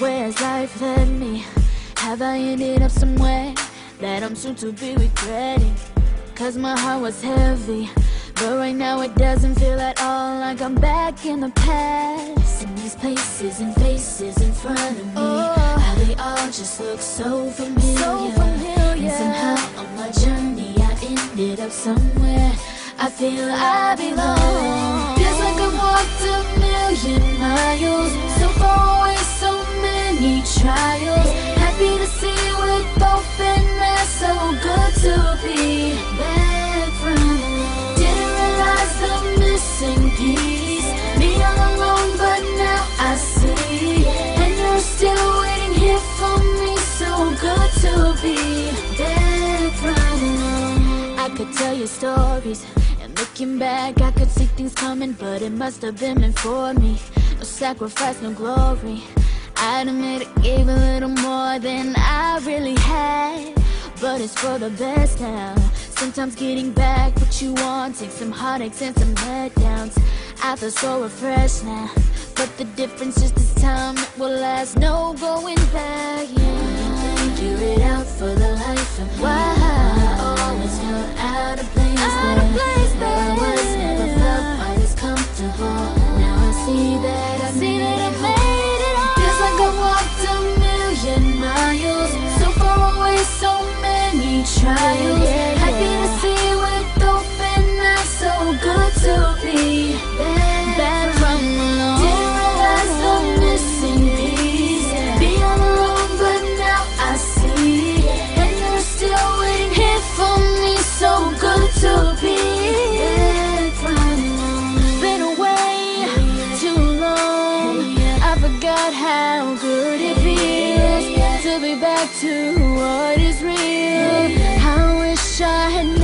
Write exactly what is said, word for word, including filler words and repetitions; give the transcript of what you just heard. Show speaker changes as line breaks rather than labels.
Where has life led me? Have I ended up somewhere that I'm soon to be regretting? Cause my heart was heavy, but right now it doesn't feel at all like I'm back in the past. And these places and faces in front of me, oh, how they all just look so familiar, so familiar. And somehow on my journey I ended up somewhere I feel I belong. Feels like I've walked a million miles, so far away, so many trials. Happy to see we're both, and that's so good to be back from alone. Didn't realize the missing piece, me all alone, but now I see. And you're still waiting here for me, so good to be back from alone. I could tell you stories, and looking back I could see things coming, but it must have been meant for me. No sacrifice, no glory. I'd admit I gave a little more than I really had, but it's for the best now. Sometimes getting back what you want takes some heartaches and some letdowns. I feel so refreshed now, but the difference is this time it will last, no going back. Yeah, figure it out for the life of me. Why I always felt out of place out there. Of place there. I was never felt quite as comfortable. Now I see that I see that I made it all. Feels like I walked a million miles, so far away, so many trials. Yeah, yeah. Happy to see we're open, that's so good to be back, back from alone. Didn't realize the missing piece, yeah. Be all alone, but now I see. And you're still waiting here for me, so good to be back from alone. Been away too long, I forgot how good it feels to be back to what is real. I wish I had